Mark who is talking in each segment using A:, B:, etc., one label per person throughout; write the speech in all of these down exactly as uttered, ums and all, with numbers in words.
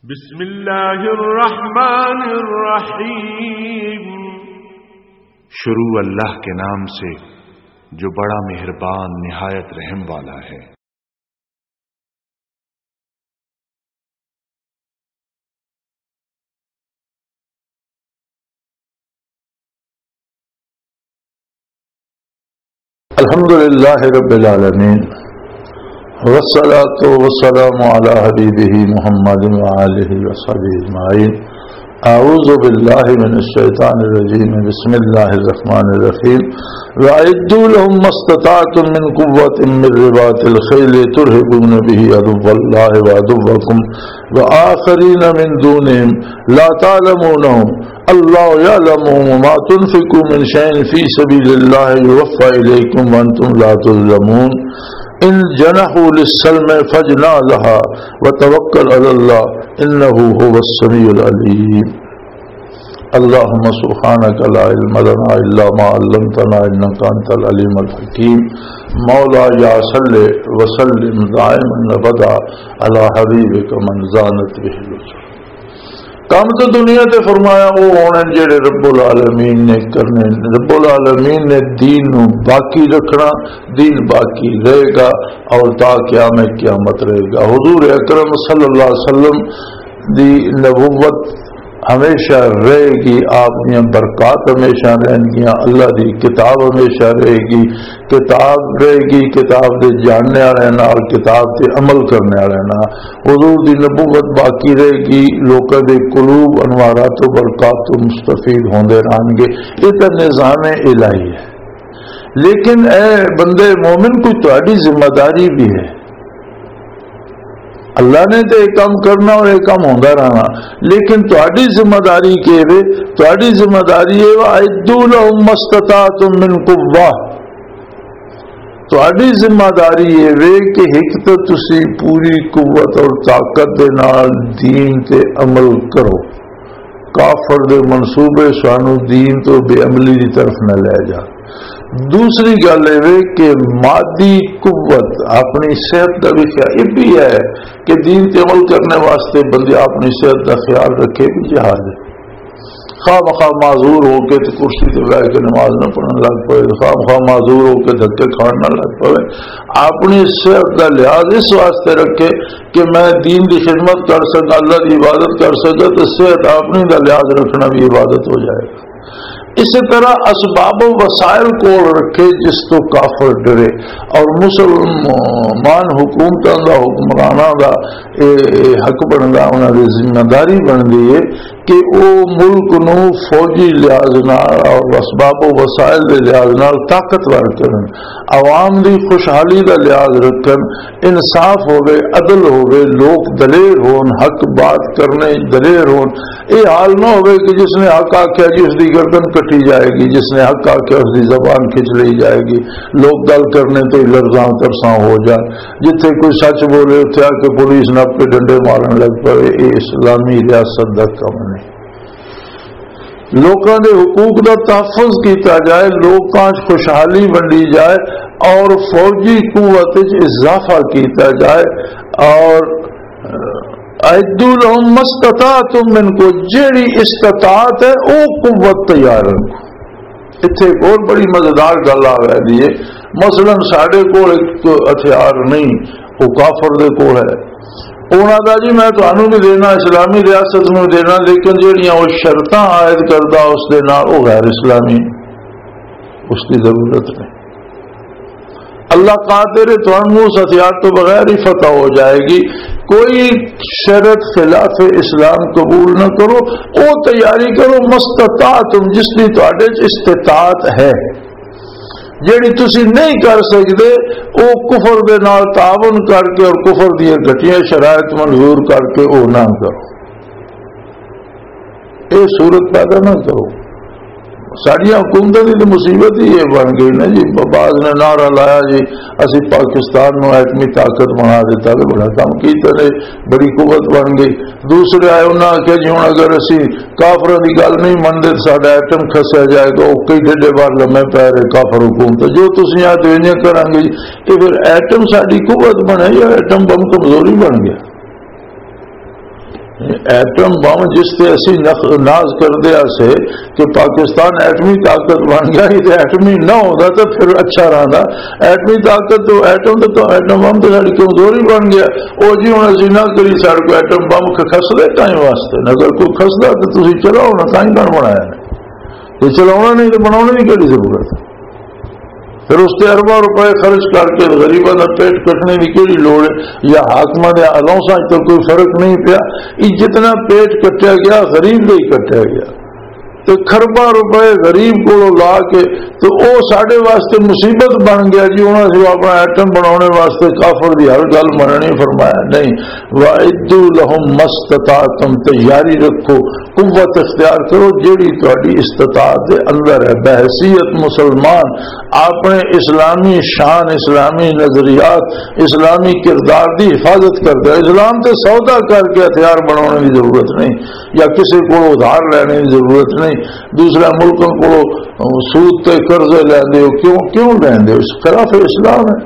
A: بسم اللہ الرحمن الرحیم،
B: شروع اللہ کے نام سے جو بڑا مہربان نہایت رحم والا ہے۔
C: الحمدللہ رب العالمین، والصلاة والسلام علی حبیبہ محمد وآلہ وصحبہ اجمعین۔ اعوذ باللہ من الشیطان الرجیم، بسم اللہ الرحمن الرحیم۔ وَأَعِدُّوا لَهُم مَّا اسْتَطَعْتُم مِّن قُوَّةٍ مِّن رِّبَاطِ الْخَيْلِ تُرْهِبُونَ بِهِ عَدُوَّ اللَّهِ وَعَدُوَّكُمْ وَآخَرِينَ مِن دُونِهِمْ لَا تَعْلَمُونَهُمْ اللَّهُ يَعْلَمُ مَا تُنفِقُوا مِن شَيْءٍ فِي سَبِيلِ اللَّهِ يُوَفَّ إِلَيْكُمْ وَأَنتُمْ لَا تُظْلَمُونَ۔ إِن جَنَحُوا لِلسَّلْمِ فَاجْنَحْ لَهَا وَتَوَكَّلْ عَلَى اللَّهِ إِنَّهُ هُوَ السَّمِيعُ الْعَلِيمُ۔ اللهم سبحانك لا علم لنا إلا ما علمتنا إنك أنت العليم الحكيم۔ مولاي صل وسلم دائما أبدا على حبيبك من زانت به الوجوه۔ کام تو دنیا تے فرمایا وہ ہونے جڑے رب العالمین نے کرنے، رب العالمین نے دین نو باقی رکھنا، دین باقی رہے گا اور تا قیامت قیامت رہے گا۔ حضور اکرم صلی اللہ علیہ وسلم دی نبوت ہمیشہ رہے گی، آپ دیا برکات ہمیشہ رہیں گیا، اللہ دی کتاب ہمیشہ رہے گی، کتاب رہے گی، کتاب دے جاننے والے نال کتاب تے عمل کرنے والے نال حضور دی نبوت باقی رہے گی، لوکاں دے قلوب انوارات و برکات تو مستفید ہوندے رہیں گے۔ یہ تو نظام الہی ہے، لیکن اے بندے مومن کوئی تہاڈی ذمہ داری بھی ہے۔ اللہ نے تو ایک کام کرنا اور ایک کام ہوتا رہنا، لیکن تہاڈی ذمہ داری کے وے تہاڈی ذمہ داری ہے وَأَعِدُّوا لَهُم مَّا اسْتَطَعْتُم مِّن قُوَّةٍ۔ تہاڈی ذمہ داری یہ وے کہ ایک تو تسی پوری قوت اور طاقت دے نال دین تے عمل کرو، کافر دے منصوبے سانو دین تو بے عملی دی طرف نہ لے جا۔ دوسری گل یہ کہ مادی قوت اپنی صحت کا بھی خیال یہ بھی ہے کہ دین تے عمل کرنے واسطے بندے اپنی صحت کا خیال رکھے بھی جہاد ہے۔ خواہ مخواہ معذور ہو کے کرسی تے بیٹھ کے نماز نہ پڑھنے لگ پے، خواہ مخواہ معذور ہو کے دھکے کھانے نہ لگ پے، اپنی صحت کا لحاظ اس واسطے رکھے کہ میں دین کی خدمت کر سکا، اللہ کی عبادت کر سکا، تو صحت اپنی کا لحاظ رکھنا بھی عبادت ہو جائے گا۔ اسی طرح اسباب و وسائل کو رکھے جس تو کافر ڈرے، اور مسلمان حکومتوں کا حکمرانوں کا حق بنتا، انہوں کی ذمہ داری بنتی ہے کہ وہ ملک نو فوجی لحاظ نال اور اسباب و وسائل کے لحاظ نال طاقتور کرن، عوام کی خوشحالی کا لحاظ رکھن، انصاف ہوئے، عدل ہوئے، لوگ دلیر ہون، حق بات کرنے دلیر ہون۔ یہ حال نہ ہوئے کہ جس نے حق آخیا جی اس کی گردن کٹی جائے گی، جس نے حق آخیا اس کی زبان کھچ لی جائے گی، لوگ گل کرنے تو لفظاں ترساں ہو جائے، جتھے کوئی سچ بولے اتنے آ کے پولیس نپ کے ڈنڈے مارن لگ پڑے۔ یہ اسلامی ریاست کا کم نہیں۔ لوگوں کے حقوق کا تحفظ کیتا جائے، لوگوں خوشحالی ونڈی جائے اور فوجی قوت اضافہ کیتا جائے، اور اعدوا لهم ما استطعتم من کو جیڑی استطاعت ہے او قوت تیار رکھو۔ اتنے ایک اور بڑی مزیدار گل آ رہی ہے، مثلا ساڈے کول ایک ہتھیار نہیں، وہ کافر دے کول ہے، انہوں کا جی میں تمہیں بھی دینا، اسلامی ریاست میں دینا، لیکن جہاں وہ شرطاں عائد کرتا اس دے نال وہ غیر اسلامی، اس کی ضرورت نہیں۔ اللہ قادر ہے تمہیں اس ہتھیار تو بغیر ہی فتح ہو جائے گی، کوئی شرط خلاف اسلام قبول نہ کرو، او تیاری کرو مستطاعتم جس کی تہاڈے استطاعت ہے، جیڑی تسی نہیں کر سکتے او کفر دے نال تعاون کر کے اور کفر دی گھٹیا شرائط منظور کر کے او نہ کرو، اے صورت پیدا نہ کرو۔ ساری حکومتوں کی تو مصیبت ہی یہ بن گئی نا جی، بعض نے نعرہ لایا جی اسی پاکستان نو ایٹمی طاقت بنا دیتا تو بڑا کام کیتا ہے، بڑی قوت بن گئی۔ دوسرے آئے انہوں نے آخیا جی ہوں اگر اسی کافروں کی گل نہیں منتے ساڈا ایٹم کھسیا جائے گا، وہ کئی ڈیڈے بار لمے پی رہے کافر حکومت جو تسی آ دیویاں کریں گے جی، یہ پھر ایٹم ساری قوت بنے یا ایٹم بم کمزوری بن گیا؟ ایٹم بم جس سے اسی ناز کردے سے کہ پاکستان ایٹمی طاقت بن گیا، یہ ایٹمی نہ ہوتا تو پھر اچھا رہا. ایٹمی طاقت تو ایٹم تو ایٹم بم تو ساری کمزوری بن گیا. وہ جی ہوں اسی نہ کری سارے کو ایٹم بم کھس دے کہیں واسطے، اگر کوئی کھستا تو تھی چلاؤ نا، کہیں کر بنایا یہ چلاؤنا نہیں تو بنانے کی کہڑی ضرورت ہے. پھر اس سے اربوں روپے خرچ کر کے غریبوں کا پیٹ کٹنے کی کہڑی لوڑ ہے؟ یا حاکمہ دے الاؤساں تو کوئی فرق نہیں پیا. یہ جتنا پیٹ کٹیا گیا غریب کا ہی کٹیا گیا. تو خرباں روپے غریب کو لا کے تو وہ سارے واسطے مصیبت بن گیا جی. انہوں نے اپنا ایٹم بنانے واسطے کافر دی ہر گل مننی فرمایا نہیں. وَأَعِدُّوا لَهُم مَّا اسْتَطَعْتُمْ، تیاری رکھو، قوت اختیار کرو جیڑی تہاڈی استطاعت دے اندر ہے. بحیثیت مسلمان اپنے اسلامی شان، اسلامی نظریات، اسلامی کردار دی حفاظت کرتا ہے. اسلام تے سودا کر کے ہتھیار بنانے کی ضرورت نہیں، یا کسی کو ادھار لینے کی ضرورت نہیں. دوسرے ملکوں کو سود تے قرضے لیندے ہو، کیوں کیوں لیندے ہو؟ اس خلاف اسلام ہے.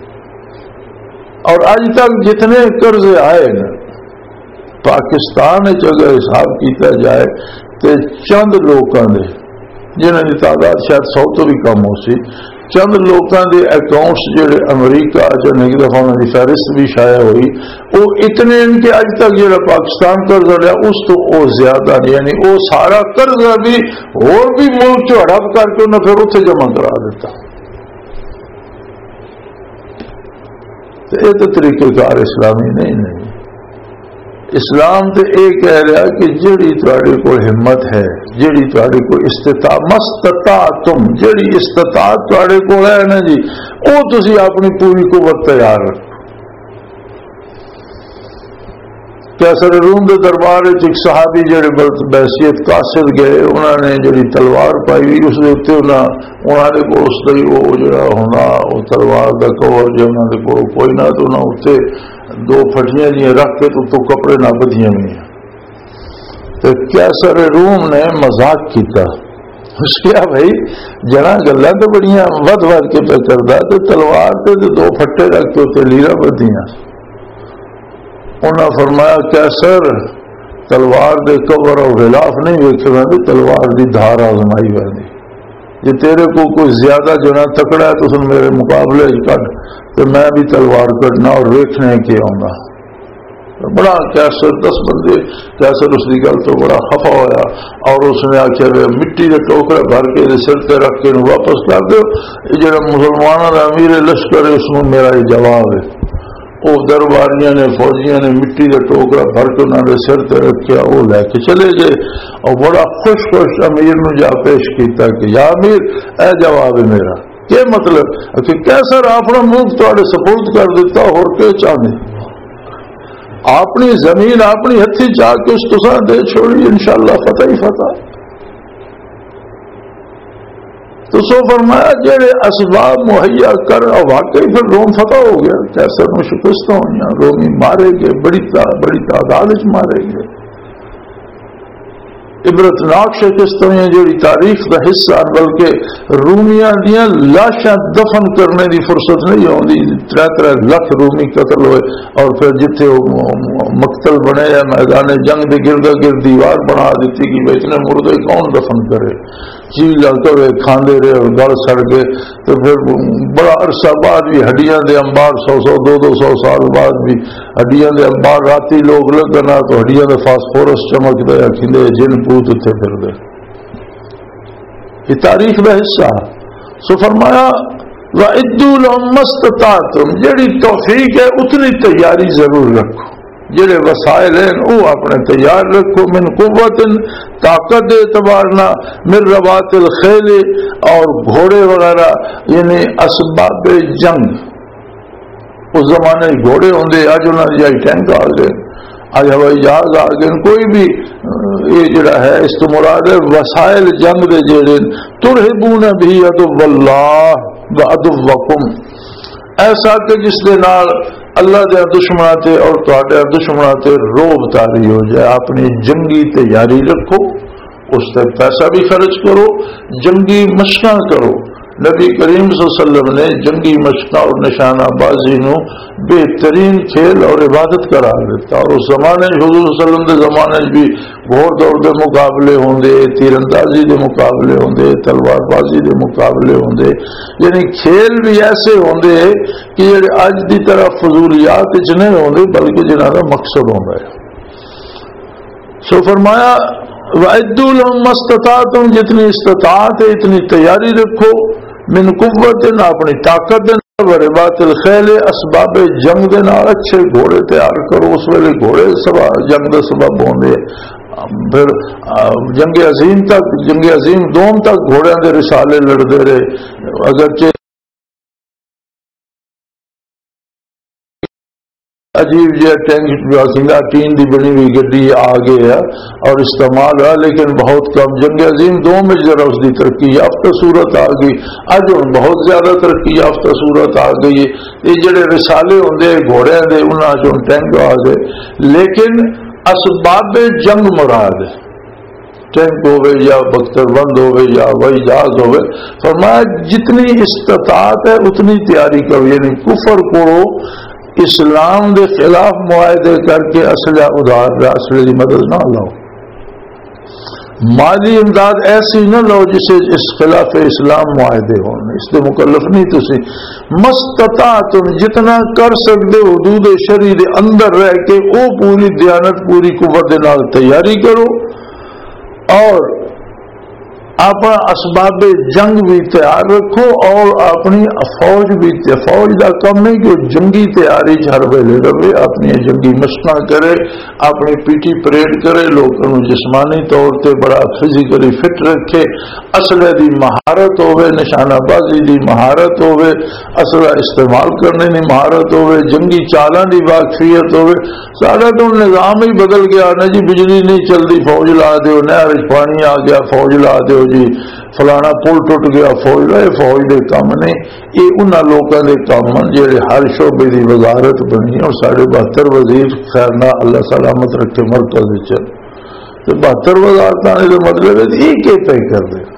C: اور آج تک جتنے قرضے آئے نا پاکستان اگر حساب کیتا جائے تو چند لوگوں نے جنہوں کی تعداد شاید سو تو بھی کم ہو سی، چند لوگوں کے اکاؤنٹس جڑے امریکہ جن ایک دفعہ انہوں کی فہرست بھی شائع ہوئی، وہ اتنے ان کے اج تک جڑا پاکستان قرضہ لیا اس تو وہ زیادہ نہیں، یعنی وہ سارا قرضہ بھی اور بھی ملک چ ہڑپ کر کے انہیں پھر اتنے جمع کرا دیتا. تو یہ تو طریقہ کار اسلامی نہیں نہیں. اسلام تو یہ کہہ رہا کہ جیڑی تہاڈے کول ہمت ہے، جیڑی تہاڈے کول استطاعت مستطاعتم، جیڑی استطاعت تہاڈے کول ہے نا جی، وہ تسی اپنی پوری قوت تیار رکھو. کیسر روم کے دربار ایک صحابی جڑے بحثیت قاصد گئے، انہوں نے جڑی تلوار پائی اس کے اتنے انہوں نے کو اس کا وہ جڑا ہونا وہ تلوار کا کور جو انہوں نے کو کوئی نہ تو نہ اتنے دو پھٹیاں جی رکھ کے تو تو کپڑے نہ بدیاں ہوئی. تو کیسر روم نے مذاق کیتا، اس کیا بھائی جنا گلا تو بڑی ود ود کے پہ کرتا تو تلوار پہ تو دو پھٹے رکھ کے اتنے لیرا بدیاں. انہوں نے فرمایا کیسر تلوار دے کور اور غلاف نہیں ویکھے میں تلوار دی دھار آزمائی وی جی تیرے کو کوئی زیادہ جو نہ تکڑا ہے تو سن میرے مقابلے کٹ تو میں بھی تلوار کٹنا اور ویکھنے کے آؤں. بڑا کیسر دس بندے کیسر اس کی گل تو بڑا خفا ہوا اور اس نے آخیا مٹی کے ٹوکرے بھر کے سر پہ رکھ کے واپس کر دو. یہ جڑا مسلمانوں کا امیر لشکر ہے اس میں میرا یہ جواب ہے. وہ درباریاں نے فوجیاں نے مٹی کا ٹوکرا بھر کے انہوں نے سر پہ رکھا، وہ لے کے چلے گئے اور بڑا خوش خوش امیر نو جا پیش کیتا کہ یا امیر اے جواب ہے میرا. کیا مطلب کہ کیسر اپنا ملک تھوڑے سپورٹ کر دیتا اور کیا چاہتے اپنی زمین اپنی ہتھی جا کے اس تساں دے چھوڑی انشاءاللہ فتح ہی فتح. تو سو فرمایا جڑے اسباب مہیا کر واقعی پھر روم فتح ہو گیا. کیسر میں شکست ہوئی، رومی مارے گئے، بڑی بڑی تعداد مارے گئے. عبرتناک شکست ہوئی جڑی تاریخ کا حصہ، بلکہ رومیاں دیاں لاشاں دفن کرنے کی فرصت نہیں ہوتی. تر تر لاکھ رومی قتل ہوئے اور پھر جتنے مقتل بنے یا میدان جنگ کے گرد گرد دیوار بنا دیتی کہ اتنے مردے کون دفن کرے. جی لگتے ہوئے کھاندے رہے اور گل سڑ گئے. تو پھر بڑا عرصہ بعد بھی ہڈیاں دے انبار سو سو دو دو سو سال بعد بھی ہڈیاں دے انبار راتی لوگ لگنا تو ہڈیاں دے فاسفورس چمکتے کھندے جن پوت اتنے پھر دے. یہ تاریخ کا حصہ. سو فرمایا وَأَعِدُّوا لَهُم مَّا اسْتَطَعْتُمْ، جیڑی توفیق ہے اتنی تیاری ضرور رکھو. جڑے وسائل ہیں وہ اپنے تیار رکھو. من قوت طاقت اعتبار نہ، من رباط الخیل اور گھوڑے وغیرہ یعنی اسباب جنگ. اس زمانے گھوڑے ہوں اج انہوں نے ٹینک آ گئے، اج ہوائی جہاز آ گئے. کوئی بھی یہ جڑا ہے اس تو مراد ہے وسائل جنگ دے جڑے ترہبون بھی عدو اللہ وعدوکم، ایسا کہ جس دے نال اللہ دے دشمناں تے اور تہاڈے دشمناں تے روب تاری ہو جائے. اپنی جنگی تیاری رکھو، اس تے پیسہ بھی خرچ کرو، جنگی مشقاں کرو. نبی کریم صلی اللہ علیہ وسلم نے جنگی مشقاں اور نشانہ بازی نو بہترین کھیل اور عبادت قرار دیتا. اور اس زمانے حضور صلی اللہ علیہ وسلم دے زمانے بھی گھوڑ دوڑ دے مقابلے ہوندے, تیر اندازی دے مقابلے ہوندے, تلوار بازی دے مقابلے ہوندے, یعنی کھیل بھی ایسے ہوندے کہ جڑے اج دی طرح فضولیات وچ نہیں ہوندے بلکہ جنہاں دا مقصد ہوندا ہے. سو فرمایا وَأَعِدُّوا لَهُم مَّا اسْتَطَعْتُمْ, جتنی استطاعت ہے اتنی تیاری رکھو, من قوت اپنی طاقت ورباط الخیل, اسباب جنگ دے نال اچھے گھوڑے تیار کرو. اس ویلے گھوڑے سبا جنگ دے سبب ہوندے. پھر جنگ عظیم تک جنگ عظیم دوم تک گھوڑیاں دے رسالے لڑدے رہے. اگرچہ عجیب جہ ٹینک ٹین دی بنی ہوئی گڈی آ گیا اور استعمال ہوا, لیکن بہت کم. جنگ عظیم دو میں ذرا اس کی ترقی یافتہ صورت آ گئی. اج ہوں بہت زیادہ ترقی یافتہ صورت آ گئی. یہ جڑے رسالے ہوندے گھوڑے دے انہاں چوں ٹینک آ گئے, لیکن اسباب جنگ مراد ہے. ٹینک ہوئے یا بختر بند ہوئے یا ہوائی جہاز ہوئے. فرمایا جتنی استطاعت ہے اتنی تیاری کرو, یعنی کفر کو اسلام دے خلاف معاہدے کر کے اسلحہ ادھار اسلحے کی مدد نہ لو. مالی امداد ایسی نہ لو جسے اس خلاف اسلام معاہدے ہوں, اس سے مکلف نہیں. تسی مستطاعتم, جتنا کر سکتے حدود شرع دے اندر رہ کے او پوری دیانت پوری قوت دے نال تیاری کرو, اور اپنا اسباب جنگ بھی تیار رکھو, اور اپنی فوج بھی. فوج کا کم نہیں کہ جنگی تیاری ہر ویلے رہے, اپنی جنگی مشقاں کرے, اپنی پی ٹی پریڈ کرے, لوگوں جسمانی طور پہ بڑا فزیکلی فٹ رکھے, اسلحے دی مہارت ہوئے, نشانہ بازی دی مہارت ہوئے, اسلحہ استعمال کرنے دی مہارت ہوئے, جنگی چالاں دی واقفیت ہوئے. سارا تو نظام ہی بدل گیا نا جی. بجلی نہیں چلتی فوج لا دیو, نہر پانی آ گیا فوج لا دیو جی, فلانا پل ٹوٹ گیا فوج لا. فوج دے کام نے یہ انہوں لوگوں کے کام جہے ہر شعبے کی وزارت بنی اور ساڑھے بہتر وزیر خیر نہ اللہ سلامت رکھے مرکز بہتر وزارت آنے کا مطلب ہے یہ کہ پہ کر دے.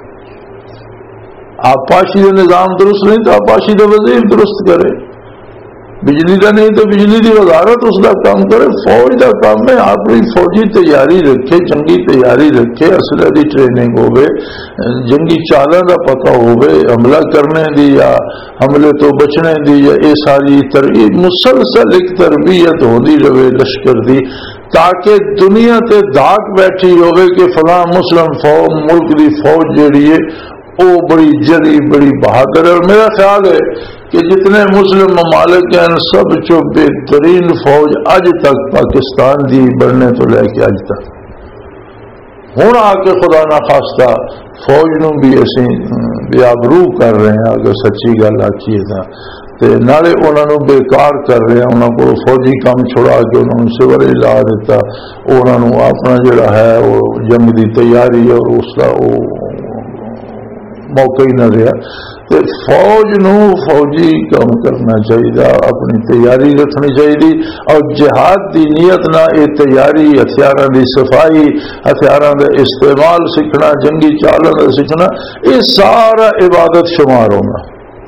C: آبپاشی کا نظام درست نہیں تو آبپاشی کا وزیر درست کرے, بجلی کا نہیں تو بجلی کی وزارت اس کا کام کرے. فوج کا کام ہے اپنی فوجی تیاری رکھے, جنگی تیاری رکھے, اسلحے کی ٹریننگ ہوئے, جنگی چالاں کا پتہ ہوئے, حملہ کرنے دی یا حملے تو بچنے دی, یا یہ ساری تربیت مسلسل ایک تربیت ہوتی رہے لشکر دی, تاکہ دنیا تے دھاک بیٹھی ہوئے کہ فلاں مسلم فوج ملک دی فوج جیڑی ہے وہ بڑی جری بڑی بہادر ہے. اور میرا خیال ہے کہ جتنے مسلم ممالک ہیں سب چو بہترین فوج اج تک پاکستان دی بڑھنے تو لے کے اج تک ہوں آ کے خدا نہ خواستہ فوج نو بھی اسی بیابرو کر رہے ہیں. اگر سچی گل آکھیے تو نالے انہوں نے بےکار کر رہے ہیں, انہوں کو فوجی کام چھڑا کے انہوں نے سول لا دیتا, انہوں نے اپنا جڑا ہے وہ جنگ دی تیاری اور اس کا وہ موقع ہی نہ رہا. تو فوج نو فوجی کام کرنا چاہیے, اپنی تیاری رکھنی چاہیے, اور جہاد دی نیت نہ یہ تیاری ہتھیاروں دی صفائی, ہتھیاروں کا استعمال سیکھنا, جنگی چالوں کا سیکھنا, یہ سارا عبادت شمار ہونا.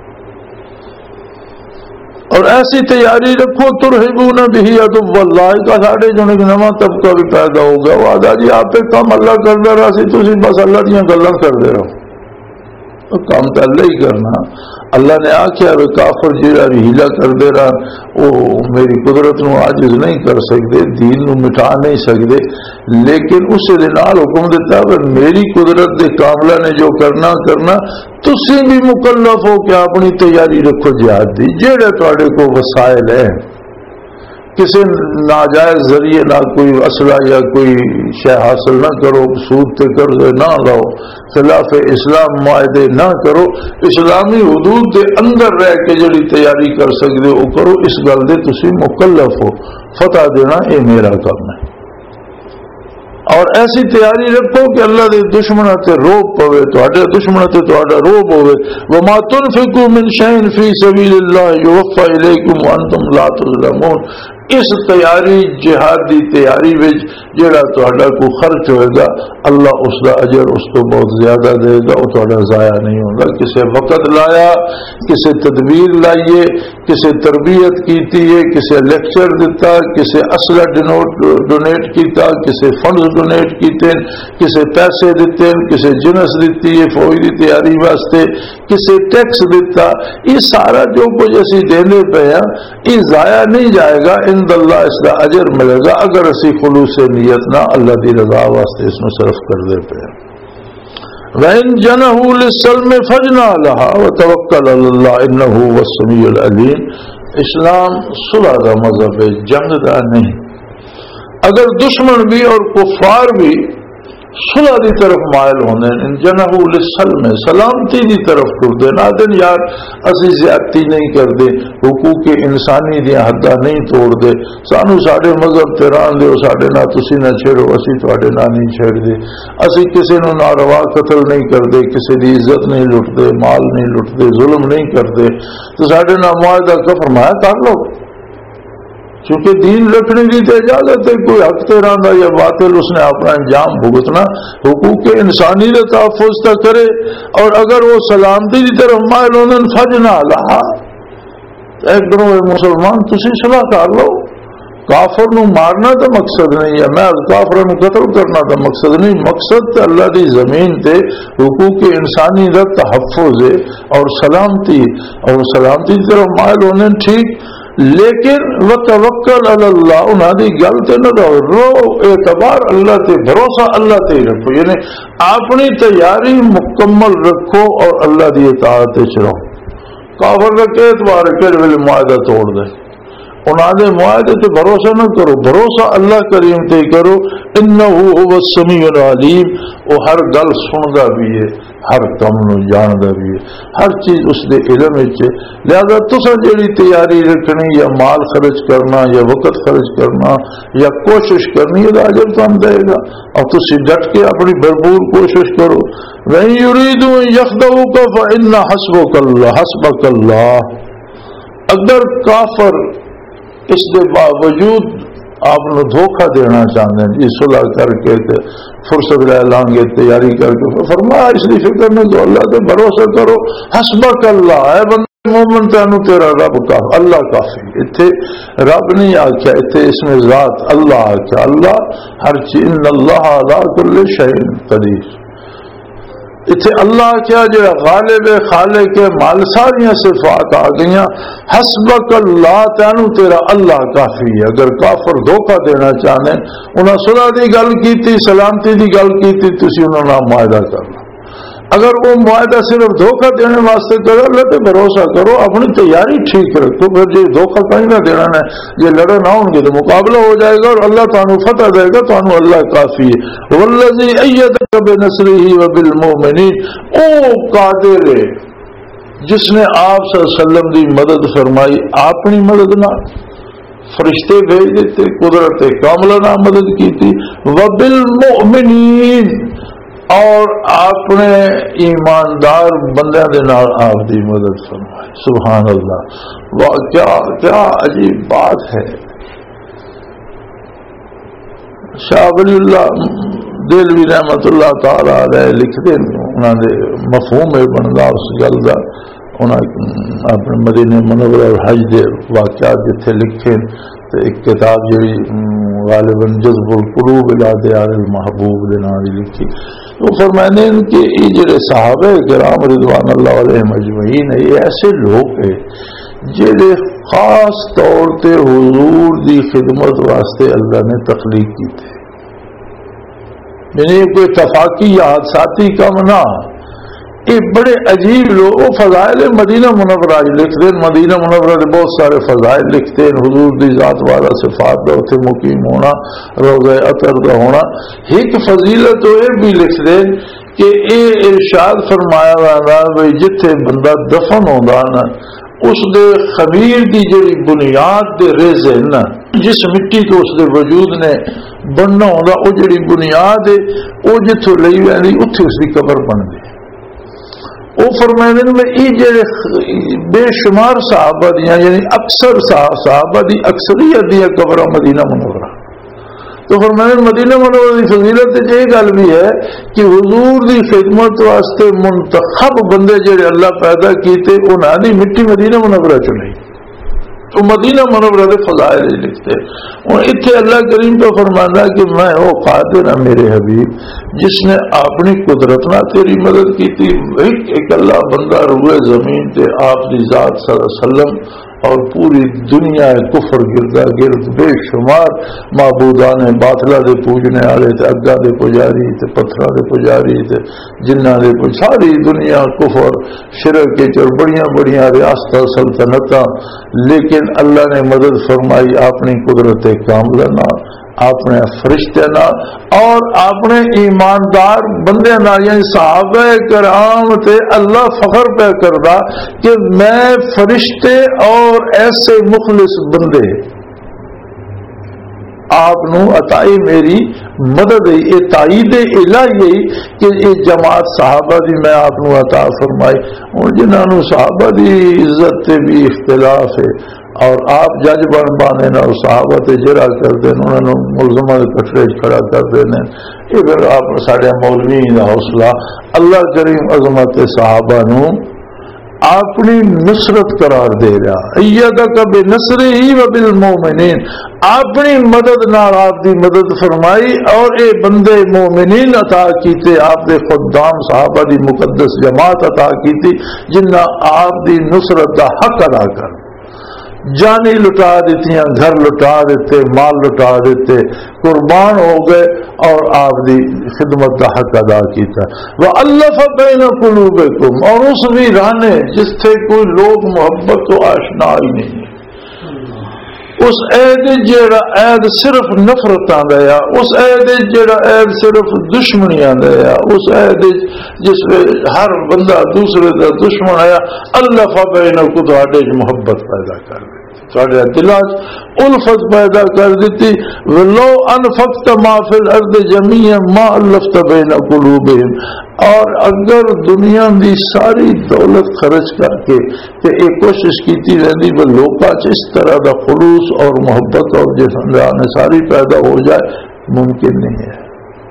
C: اور ایسی تیاری رکھو ترہبون بہ عدو اللہ کا. ساڈے جو ایک نواں طبقہ بھی پیدا ہو گیا, وہ آدھا جی آپ پہ کام اللہ کرتا رہا سی, تسی بس اللہ دیاں گلاں کردے رہو. کام تو اللہ ہی کرنا. اللہ نے آخیا وہ کافر جہاں بھی ہیلا کرتے رہا وہ میری قدرت نو عاجز نہیں کر سکتے, دین نو مٹا نہیں سکتے, لیکن اس دے نال حکم دیتا کہ میری قدرت دے کاملہ نے جو کرنا کرنا, تسی بھی مکلف ہو کہ اپنی تیاری رکھو جہاد دی. جہاں تواڈے کو وسائل ہے, کسی ناجائز ذریعے نہ کوئی اسلحہ یا کوئی شے حاصل نہ کرو, سود تے قرض نہ لو, خلاف اسلام معاہدے نہ کرو, اسلامی حدود کے اندر رہ کے جڑی تیاری کر سکتے ہو کرو. اس گل دے تسی مکلف ہو, فتح دینا یہ میرا کام ہے. اور ایسی تیاری رکھو کہ اللہ دے دشمنوں تے روب پوے, تواڈے دشمنوں تے تواڈا روب ہوے. وما تنفقوا من شيء في سبيل الله يوفى اليكم وانتم لا تظلمون. اس تیاری جہاد دی تیاری وچ جڑا تہاڈا کوئی خرچ ہوئے گا اللہ اس دا اجر اس تو بہت زیادہ دے گا، وہ تہاڈا ضائع نہیں ہوگا۔ کسے وقت لایا، کسے تدبیر لائیے، کسے تربیت کیتی ہے، کسے لیکچر دیتا، کسے اسلحہ ڈونیٹ کیتا، کسے فنڈز ڈونیٹ کیتے، کسے پیسے دیتے، کسے جنس دیتی ہے فوج دی تیاری واسطے، کسے ٹیکس دیتا، یہ سارا جو کچھ اسی دینے پہ ہیں یہ ضائع نہیں جائے گا، عند اللہ اس کا اجر ملے گا اگر اسی خلوص نیت نہ اللہ دی رضا واسطے اس میں صرف کر دے پہ۔ وَإِن جَنَحُوا لِلسَّلْمِ فَاجْنَحْ لَهَا وَتَوَكَّلْ عَلَى اللَّهِ إِنَّهُ هُوَ السَّمِيعُ الْعَلِيمُ۔ اسلام صلح کا مذہب ہے، جنگ کا نہیں۔ اگر دشمن بھی اور کفار بھی صلح دی طرف مائل ہونے، ان جنحوا للسلم سلامتی دی طرف ٹردے، نہ دن یار اسی زیادتی نہیں کر دے، حقوق انسانی دی حداں نہیں توڑ دے، سانو ساڈے مذہب تے رہن دیو، ساڈے نہ تسی نہ چھیڑو، اسی تواڈے نہ نہیں چھیڑ دے، اسی کسی نو ناروا قتل نہیں کر دے، کسی دی عزت نہیں لٹ دے، مال نہیں لٹ دے، ظلم نہیں کر دے، تو ساڈے نہ معاہدہ کا فرمایا کر لو، چونکہ دین رکھنے کی تو اجازت ہے، کوئی حق تیرا دا یا باطل اس نے اپنا انجام بھگتنا، حقوق انسانی کا تحفظ تا کرے، اور اگر وہ سلامتی کی طرف مائل ہونے فجنا لہا، ایک گروہ مسلمان تسی صلاح کر لو، کافر نو مارنا تو مقصد نہیں ہے، میں کافر نو قتل کرنا تو مقصد نہیں، مقصد تو اللہ دی زمین تے حقوق انسانی کا تحفظ ہے اور سلامتی، اور سلامتی کی طرف مائل ہونے ٹھیک، لیکن وتوکل علی اللہ انہاں دی گل تے نہ رو، اعتبار اللہ تے، بھروسہ اللہ تے رکھو، یعنی اپنی تیاری مکمل رکھو اور اللہ دی اطاعت وچ رہو۔ کافر کا کہ اعتبار ہے کہ معاہدہ توڑ دے، انہاں دے معاہدے تے بھروسہ نہ کرو، بھروسہ اللہ کریم تے کرو، انہ هو السمیع العلیم، وہ ہر گل سندا بھی ہے، ہر کم نو جاندا بھی ہے، ہر چیز اس دے علم وچ، لہذا تساں جڑی تیاری رکھنی یا مال خرچ کرنا یا وقت خرچ کرنا یا کوشش کرنی ہے اجر تم دے گا، اور تسی ڈٹ کے اپنی بھرپور کوشش کرو۔ وَإِن يُرِيدُوا أَن يَخْدَعُوكَ فَإِنَّ حَسْبُكَ اللَّهُ حَسْبَكَ اللَّهُ، اگر کافر اس کے باوجود آپ نے دھوکہ دینا چاہتے ہیں، جی صلح کر کے فرصت لے لیں گے، تیاری کر کے، فرمایا اس لیے فکر نہیں تو اللہ سے بھروسہ کرو، حسبک اللہ، اے بندے مومن تینوں تیرا رب کا اللہ کافی، اتنے رب نہیں آکھیا، اتنے اس میں ذات اللہ آکھیا، اللہ ہر چیز، ان اللہ علی کل شیء قدیر، اتنے اللہ کیا جو غالب خالق کے مال ساریاں صفات آ گئیاں، حسبک اللہ تینوں تیرا اللہ کافی ہے۔ اگر کافر دھوکہ دینا چاہنے، انہاں صلح دی گل کیتی، سلامتی دی گل کیتی، تسی انہاں نال معاہدہ کر لو، اگر وہ معاہدہ صرف دھوکہ دینے واسطے کرو، اللہ پہ بھروسہ کرو، اپنی تیاری ٹھیک رکھو، پھر جی دھوکہ کہیں نہ دینا ہے، یہ لڑے نہ ہوں گے تو مقابلہ ہو جائے گا اور اللہ تعالیٰ فتح دے گا، تعالیٰ اللہ کافی ہے۔ والذی ایدک بنصرہ وبالمؤمنین، او قادر ہے جس نے آپ صلی اللہ علیہ وسلم دی مدد فرمائی، اپنی مدد نہ فرشتے بھیج دیتے، قدرت کاملہ نہ مدد کی تھی، وبالمؤمنین، اور اپنے ایماندار بندیاں دے نال آپ دی مدد فرمائے۔ سبحان اللہ، واہ کیا کیا عجیب بات ہے۔ شاہ ولی اللہ دہلوی رحمت اللہ تعالی علیہ لکھتے انہاں دے مفہوم بندا اس گل دا، انہاں اپنے مدینے منورہ اور حج دے واقعات جتھے لکھے، تے ایک کتاب جڑی غالباً جذب القلوب الی دیار المحبوب دے نال لکھی، وہ فرمانے ہیں کہ یہ جڑے صحابہ کرام رضوان اللہ علیہم اجمعین، یہ ایسے لوگ ہیں جڑے خاص طور تے حضور دی خدمت واسطے اللہ نے تخلیق کی تھے، یعنی کوئی اتفاقی یا حادثاتی کم نہ، یہ بڑے عجیب لوگ، وہ فضائل مدینہ منورہ لکھتے ہیں، مدینہ منورہ کے بہت سارے فضائل لکھتے ہیں، حضور دی ذات والا صفات کا اتنے مقیم ہونا، روضہ اطہر کا ہونا، ایک فضیلت تو یہ بھی لکھتے ہیں کہ یہ ارشاد فرمایا ہوا بھائی جتھے بندہ دفن ہوتا نا، اس دے خمیر دی جڑی بنیاد دے ریزے نا، جس مٹی تو اس دے وجود نے بننا ہوتا، وہ جڑی بنیاد ہے وہ جتوں لئی ویندی اتھے اس دی قبر بن دی، وہ فرمائیں میں یہ جڑے بے شمار صحابہ دیاں یعنی اکثر صحابہ دی اکثریت دیا قبر مدینہ منورہ تو فرمائیں مدینہ منورہ دی فضیلت یہ گل بھی ہے کہ حضور دی خدمت واسطے منتخب بندے جڑے اللہ پیدا کیتے انہاں دی مٹی مدینہ منورہ چنی تو مدینہ منورہ دے فضائل لکھتے اور اتنے اللہ کریم تو فرمانا کہ میں وہ قادر ہوں میرے حبیب جس نے اپنی قدرت نہ تیری مدد کی تھی ایک اللہ بندہ روئے زمین تے آپ دی ذات صلی اللہ علیہ وسلم اور پوری دنیا کفر گردا گرد بے شمار معبودان باطلہ دے پوجنے والے تے اگا دے پجاری تے پتھراں دے پجاری تے جنہاں دے پجاری ساری دنیا کفر شرک کے چر بڑیاں بڑیاں ریاستاں سلطنتاں لیکن اللہ نے مدد فرمائی اپنی قدرت کاملہ نہ اپنے فرشتے نہ اور اپنے ایماندار بندے نہ یعنی صحابہ کرام تے اللہ فخر پہ کردا کہ میں فرشتے اور ایسے مخلص بندے آپ نو عطائی میری مدد ہے یہ تائید الہی کہ یہ جماعت صحابہ دی میں آپ نو عطا فرمائی اور جنہاں نو صحابہ دی عزت تے بھی اختلاف ہے اور آپ جج بن بانے نہ صحابہ تے جرا کر دیں انہوں نے ملزمہ کٹڑے کھڑا کر دینے یہ پھر آپ ساڑے مولوی دا حوصلہ اللہ کریم عظمت صحابہ نو اپنی نصرت قرار دے رہا ایدک بنصرہ وبالمومنین اپنی مدد نال آپ دی مدد فرمائی اور اے بندے مومنین عطا کیتے آپ دے خدام صحابہ دی مقدس جماعت عطا کیتی جنہ آپ دی نصرت دا حق ادا کر جانی لٹا دیتی ہیں گھر لٹا دیتے مال لٹا دیتے قربان ہو گئے اور آپ دی خدمت کا حق ادا کیتا وَأَلَّفَ بَيْنَ قُلُوبِكُمْ اور اس ویرانے جس تھے کوئی لوگ محبت تو آشنا ہی نہیں اس عید جیڑا عید صرف نفرت آیا اس عید جیڑا عید صرف دشمنی آیا اس عید جس میں ہر بندہ دوسرے کا دشمن آیا اللہ فبین کو تھوڑے محبت پیدا کر دی تھوڑے دلاج الفت پیدا کر دیتی ولو انفقت ما فی الارض جميعا ما الفت بین قلوبہم اور اگر دنیا دی ساری دولت خرچ کر کے کہ ایک کوشش کیتی رہنی وہ لوکا اس طرح دا خلوص اور محبت اور جسم ساری پیدا ہو جائے ممکن نہیں ہے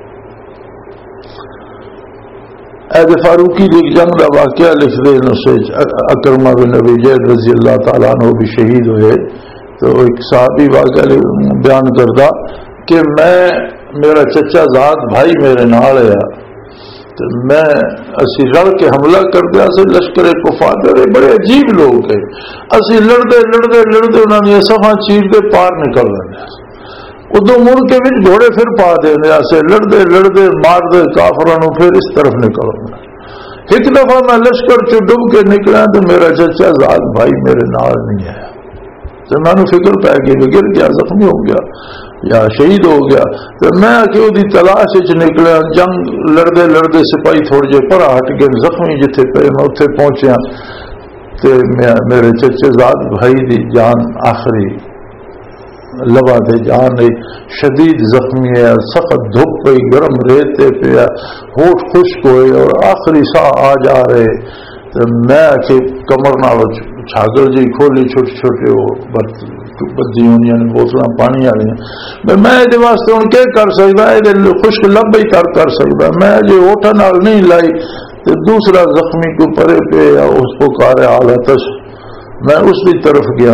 C: عید فاروقی ایک جنگ کا واقعہ لکھ دے اسے اکرمہ بن ابی جہل رضی اللہ تعالیٰ عنہ بھی شہید ہوئے تو ایک صحابی واقعہ بیان کرتا کہ میں میرا چچا زاد بھائی میرے نال ہے تو میں اسی لڑ کے حملہ کر دیا اسی لشکر کفار دے بڑے عجیب لوگ ہیں اسی لڑتے لڑتے لڑتے انہوں نے صفحہ چیر کے پار نکل رہے ادو مڑ کے بھی گھوڑے پھر پا دینے سے لڑتے لڑتے مار دے کافروں پھر اس طرف نکلوں گا ایک دفعہ میں لشکر چ ڈب کے نکلا تو میرا چچا زاد بھائی میرے نال نہیں ہے تو میں نے فکر پہ گئی گر گیا زخمی ہو گیا یا شہید ہو گیا تو میں کہ وہ تلاش نکلا جنگ لڑتے لڑتے سپاہی تھوڑے جے پر ہٹ گئے زخمی جتنے پہ میں اتنے پہنچیا تو میرے چچے زاد بھائی دی جان آخری لبا دے جان شدید زخمی ہے سخت دھوپ پہ گرم ریتے پہ ہوش خشک ہوئے اور آخری سا آ جا رہے تو میں کہ کمر نال چھاگل جی کھولی چھوٹے چھوٹے وہ بدی ہونی بوتل پانی والی میں یہ واسطے ہوں کیا کر سکتا یہ خشک لب ہی کر کر سکتا میں جی ہوٹا نال نہیں لائی تو دوسرا زخمی کو پرے پہ اس کو کارے حالت میں اس کی طرف گیا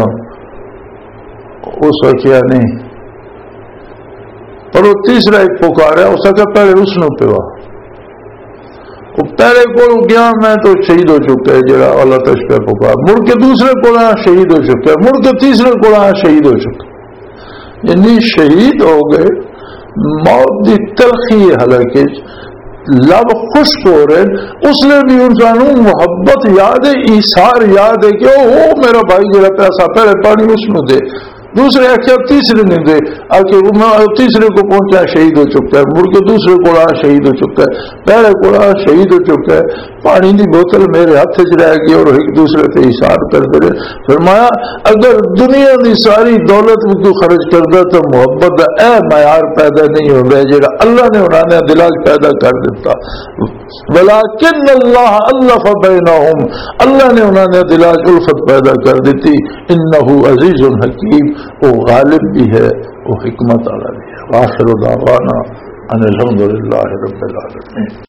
C: اس وقت نہیں پر وہ تیسرا ایک پکارا اس کا پہلے اس نو پوا وہ پہلے کو گیا میں تو شہید ہو چکا ہے جڑا اللہ تش پہ پکار مڑ کے دوسرے کو شہید ہو چکا ہے مڑ کے تیسرے کو شہید ہو چکا یعنی شہید ہو گئے موت کی تلخی حالانکہ لب خشک ہو رہے اس نے بھی انسانوں محبت یاد ہے ایثار یاد ہے کہ وہ میرا بھائی جڑا پیسہ پہلے پانی اس نو دے دوسرے آخر تیسرے نہیں دے آخر تیسرے کو پہنچا شہید ہو چکا ہے مڑ کے دوسرے کو شہید ہو چکا ہے پہلے کو شہید ہو چکا ہے پانی کی بوتل میرے ہاتھ چ رہ گئی اور ایک دوسرے پہ اشار کرتے رہے. فرمایا اگر دنیا کی ساری دولت بھی کوئی خرچ کرتا تو محبت کا اے معیار پیدا نہیں ہوتا جہاں اللہ نے انہوں نے دلاج پیدا کر دیتا. ولکن اللہ الف بینہم، اللہ نے انہوں نے دلاج الفت پیدا کر دیتی. انہ عزیز حکیم، وہ غالب بھی ہے وہ حکمت والا بھی ہے. وآخر دعوانا ان الحمد للہ رب العالمین.